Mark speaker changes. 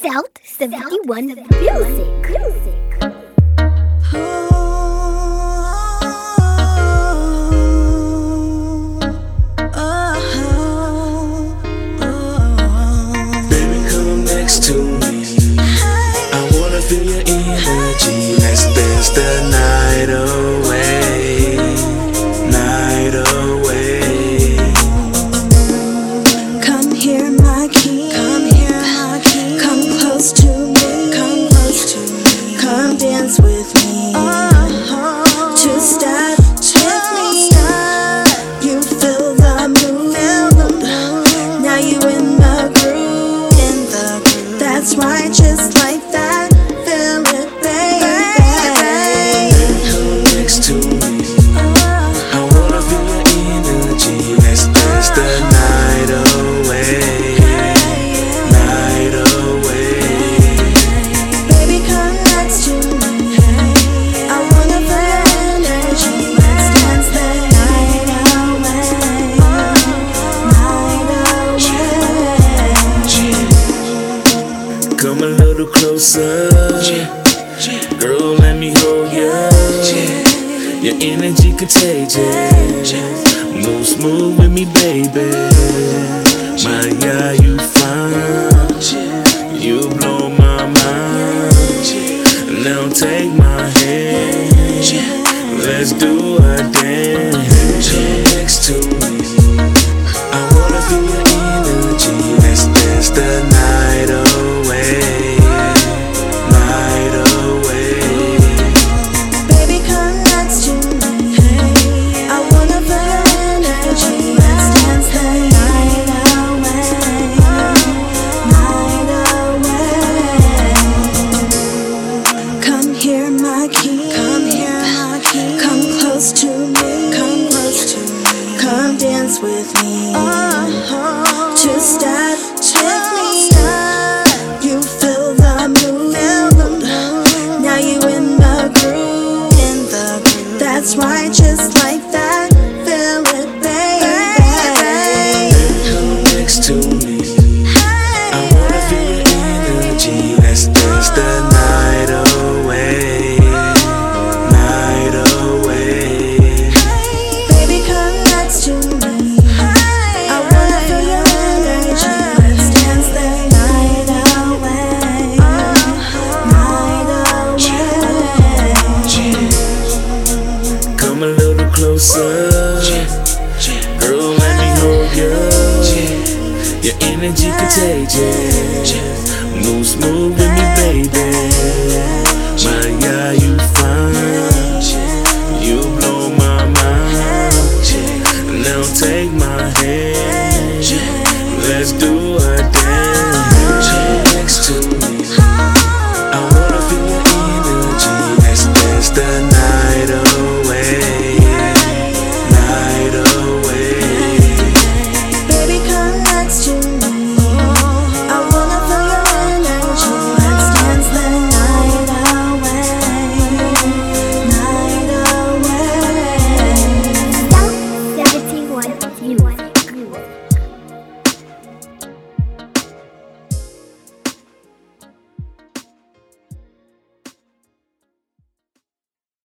Speaker 1: South 71 Music.
Speaker 2: Baby, come next to me. I wanna feel your energy. Let's dance the night away. Night away.
Speaker 3: Come here, my king. Come close to me. Come dance with me. Two step with me. You feel the mood. Now you in the groove. That's right, just like that. Feel it, baby.
Speaker 2: Come next to me. I wanna feel your energy. Let's dance the night away. Night away.
Speaker 3: Baby, come next to me. I wanna feel your energy. Let's dance the night away. Night away.
Speaker 2: Come a little closer. Girl, let me hold ya. Your energy contagious. Move smooth with me, baby. My, yeah, you fine. You blow my mind. Now take my hand. Let's do a dance. Next to me. I wanna feel your energy. Let's dance the night away. Night away.
Speaker 3: Baby, come next to me. I wanna feel your energy. Let's dance the night away. Night away. Come here, my king. Come close to me. Come dance with me. Two step with me. You feel the mood. Now you in the groove. That's right, just like that. Feel it, baby.
Speaker 2: Come next to me. I wanna feel your energy. Let's dance the night away. Night away.
Speaker 3: Baby, come next to me. I wanna feel your energy. Let's dance the night away. Night away.
Speaker 2: Come a little closer. Girl, let me hold ya. Your energy contagious. Move smooth with me, baby. My, yeah, you fine. You blow my mind. Now take my hand. Let's do a